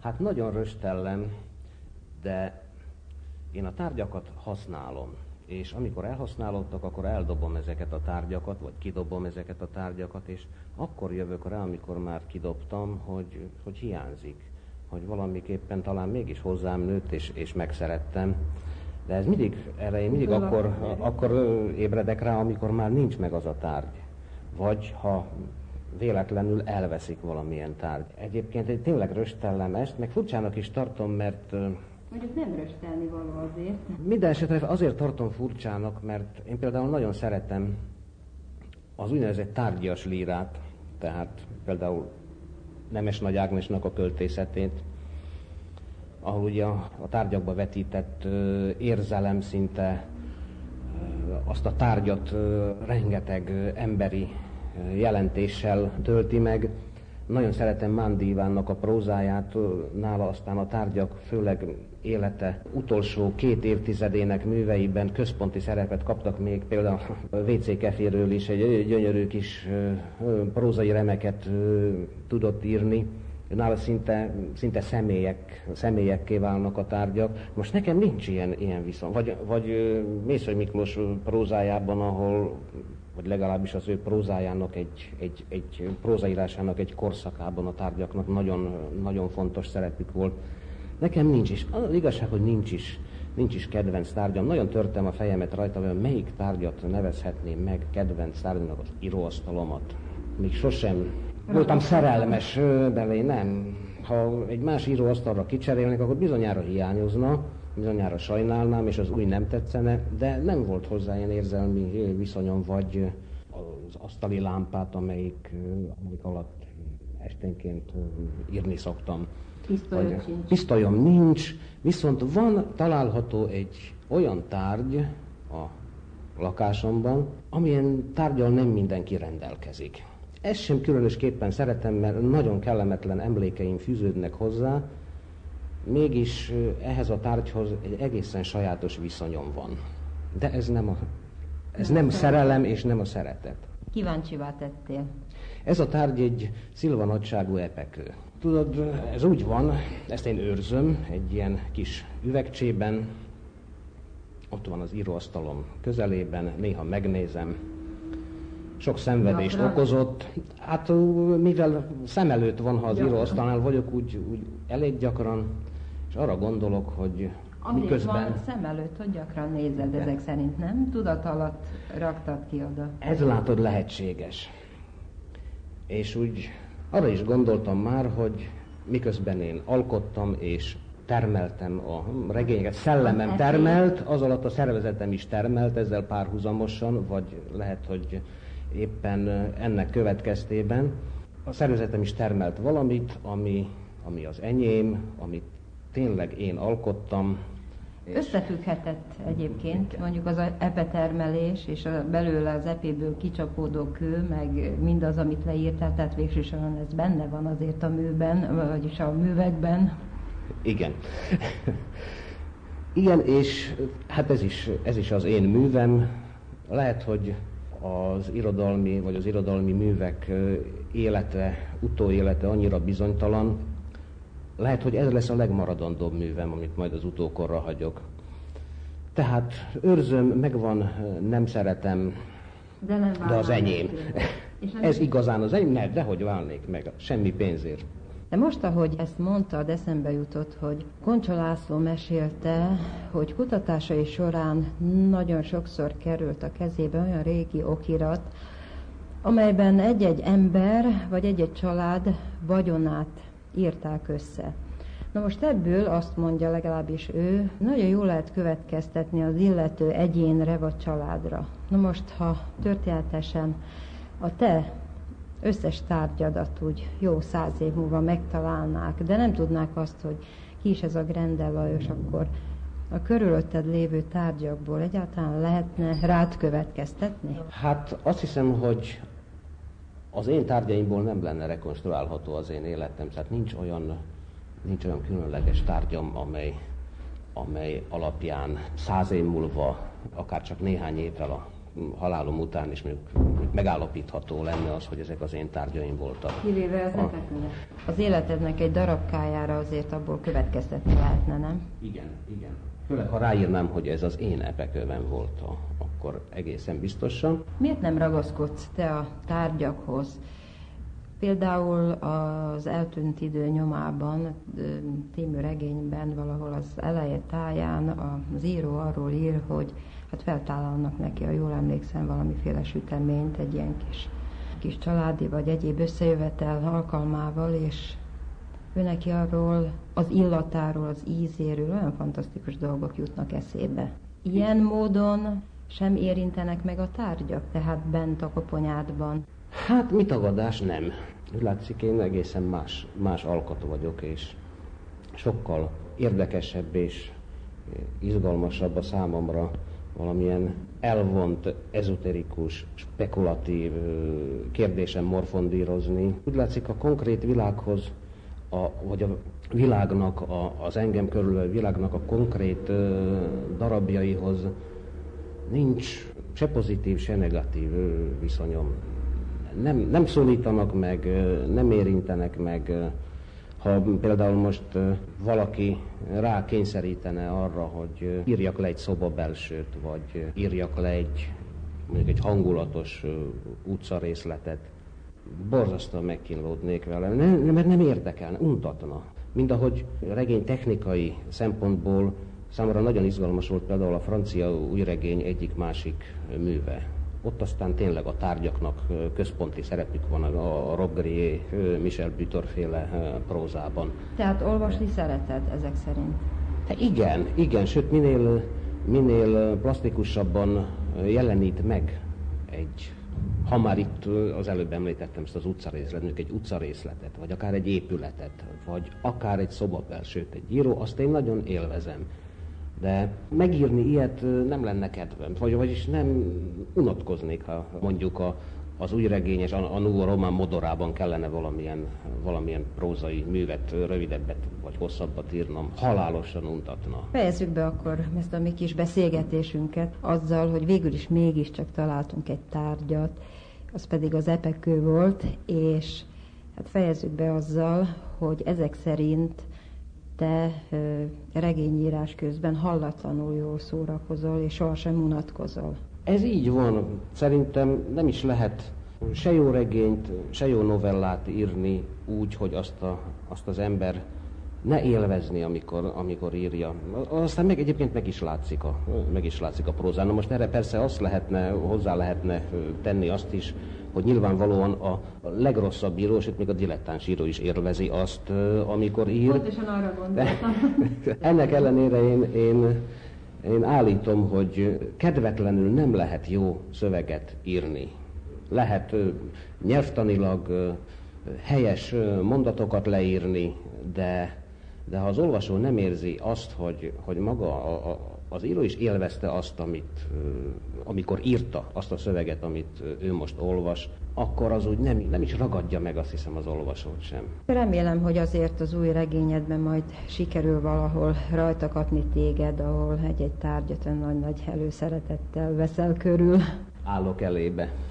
Hát nagyon röstellem, de én a tárgyakat használom, és amikor elhasználódtak, akkor eldobom ezeket a tárgyakat, vagy kidobom ezeket a tárgyakat, és akkor jövök rá, amikor már kidobtam, hogy hiányzik, hogy valamiképpen talán mégis hozzám nőtt, és megszerettem. De ez mindig akkor ébredek rá, amikor már nincs meg az a tárgy. Vagy ha véletlenül elveszik valamilyen tárgy. Egyébként tényleg röstellem ezt, meg furcsának is tartom, mert... Mondjuk nem röstelni való azért. Minden esetre azért tartom furcsának, mert én például nagyon szeretem az úgynevezett tárgyas lírát, tehát például Nemes Nagy Ágnesnak a költészetét, ahol ugye a tárgyakba vetített érzelem szinte azt a tárgyat rengeteg emberi jelentéssel tölti meg. Nagyon szeretem Mándi Ivánnak a prózáját, nála aztán a tárgyak, főleg élete utolsó 2 évtizedének műveiben központi szerepet kaptak, még például a W.C. Kefirről is egy gyönyörű kis prózai remeket tudott írni. Nála szinte személyekké válnak a tárgyak. Most nekem nincs ilyen viszont. Vagy Mészöly Miklós prózájában, ahol, vagy legalábbis az ő prózájának, egy prózaírásának egy korszakában a tárgyaknak nagyon, nagyon fontos szerepük volt. Nekem nincs is. Az igazság, hogy nincs is kedvenc tárgyam. Nagyon törtem a fejemet rajta, hogy melyik tárgyat nevezhetném meg kedvenc tárgyamnak, az íróasztalomat. Még sosem voltam szerelmes belé, nem. Ha egy más íróasztalra kicserélnek, akkor bizonyára hiányozna, bizonyára sajnálnám, és az új nem tetszene, de nem volt hozzá ilyen érzelmi viszonyom, vagy az asztali lámpát, amelyik alatt esténként írni szoktam. Pisztolyom nincs, viszont található egy olyan tárgy a lakásomban, amilyen tárgyal nem mindenki rendelkezik. Ezt sem különösképpen szeretem, mert nagyon kellemetlen emlékeim fűződnek hozzá, mégis ehhez a tárgyhoz egy egészen sajátos viszonyom van. De ez nem szerelem és nem a szeretet. Kíváncsivá tettél. Ez a tárgy egy szilvanagyságú epekő. Tudod, ez úgy van, ezt én őrzöm egy ilyen kis üvegcsében, ott van az íróasztalom közelében, néha megnézem. Sok szenvedést okozott. Hát mivel szem előtt van, ha az íróasztalnál vagyok, úgy elég gyakran, és arra gondolok, hogy miközben... Van szem előtt, hogy gyakran nézed, ezek szerint nem? Tudat alatt raktad ki oda. Ez látod lehetséges. És úgy arra is gondoltam már, hogy miközben én alkottam és termeltem a regényeket, szellemem termelt, az alatt a szervezetem is termelt, ezzel párhuzamosan, vagy lehet, hogy éppen ennek következtében a szervezetem is termelt valamit, ami az enyém, amit tényleg én alkottam. Összefügghetett egyébként mondjuk az epetermelés és belőle az epéből kicsapódó kő, meg mindaz, amit leírtál, tehát végsősorban ez benne van azért a műben, vagyis a művekben. Igen. Igen, és hát ez is az én művem. Lehet, hogy az irodalmi művek utóélete annyira bizonytalan, lehet, hogy ez lesz a legmaradandóbb művem, amit majd az utókorra hagyok. Tehát őrzöm, megvan, nem szeretem, de az enyém. Ez igazán az enyém? Dehogy válnék meg, semmi pénzért. De most, ahogy ezt mondtad, eszembe jutott, hogy Koncsa László mesélte, hogy kutatásai során nagyon sokszor került a kezébe olyan régi okirat, amelyben egy-egy ember vagy egy-egy család vagyonát írták össze. Na most ebből azt mondja legalábbis ő, nagyon jól lehet következtetni az illető egyénre vagy családra. Na most, ha történetesen a te összes tárgyadat úgy jó 100 év múlva megtalálnák, de nem tudnák azt, hogy ki is ez a Grendel Lajos, akkor a körülötted lévő tárgyakból egyáltalán lehetne rád következtetni? Hát azt hiszem, hogy az én tárgyaimból nem lenne rekonstruálható az én életem, tehát nincs olyan különleges tárgyam, amely alapján 100 év múlva, akár csak néhány évvel a halálom után is mondjuk megállapítható lenne az, hogy ezek az én tárgyaim voltak. Kivéve az epekőnek. Az életednek egy darabkájára azért abból következtetni lehetne, nem? Igen. Főleg, ha ráírnám, hogy ez az én epekőben volt, akkor egészen biztosan. Miért nem ragaszkodsz te a tárgyakhoz? Például az Eltűnt idő nyomában című regényben valahol az eleje táján az író arról ír, hogy hát feltállalnak neki, ha jól emlékszem, valamiféle süteményt egy ilyen kis családi vagy egyéb összejövetel alkalmával, és ő neki arról, az illatáról, az ízéről olyan fantasztikus dolgok jutnak eszébe. Ilyen módon sem érintenek meg a tárgyak, tehát bent a koponyádban? Hát mit tagadás, nem. Úgy látszik, én egészen más alkatú vagyok, és sokkal érdekesebb és izgalmasabb a számomra valamilyen elvont, ezoterikus, spekulatív kérdésen morfondírozni. Úgy látszik, a konkrét világhoz, vagy a világnak, az engem körülvevő világnak a konkrét darabjaihoz nincs se pozitív, se negatív viszonyom. Nem szólítanak meg, nem érintenek meg. Ha például most valaki rá kényszerítene arra, hogy írjak le egy szobabelsőt, vagy írjak le mondjuk egy hangulatos utcarészletet, borzasztóan megkínlódnék vele, mert nem érdekelne, untatna. Mindahogy regény technikai szempontból számomra nagyon izgalmas volt például a francia újregény egyik-másik műve. Ott aztán tényleg a tárgyaknak központi szerepük van a Rob Grier, Michel Butor féle prózában. Tehát olvasni szereted ezek szerint? Igen, sőt minél plastikusabban jelenít meg ha már itt az előbb említettem ezt az utcarészletet, egy utcarészletet, vagy akár egy épületet, vagy akár egy szobabelsőt egy író, azt én nagyon élvezem. De megírni ilyet nem lenne kedvem, vagyis nem unatkoznék, ha mondjuk az újregényes, a Nouveau Roman modorában kellene valamilyen prózai művet, rövidebbet vagy hosszabbat írnom, halálosan untatna. Fejezzük be akkor ezt a mi kis beszélgetésünket azzal, hogy végül is mégiscsak találtunk egy tárgyat, az pedig az epekő volt, és hát fejezzük be azzal, hogy ezek szerint te regényírás közben hallatlanul jól szórakozol, és sohasem unatkozol. Ez így van. Szerintem nem is lehet se jó regényt, se jó novellát írni úgy, hogy azt az ember ne élvezni, amikor írja. Aztán egyébként meg is látszik a prózán. Na most erre persze hozzá lehetne tenni azt is, hogy nyilvánvalóan a legrosszabb író, sőt még a dilettáns író is élvezi azt, amikor ír. Pontosan arra gondoltam. Ennek ellenére én állítom, hogy kedvetlenül nem lehet jó szöveget írni. Lehet nyelvtanilag helyes mondatokat leírni, de ha az olvasó nem érzi azt, hogy maga az író is élvezte azt, amikor írta azt a szöveget, amit ő most olvas, akkor az úgy nem is ragadja meg, azt hiszem, az olvasót sem. Remélem, hogy azért az új regényedben majd sikerül valahol rajta kapni téged, ahol egy-egy tárgyat nagy-nagy előszeretettel veszel körül. Állok elébe.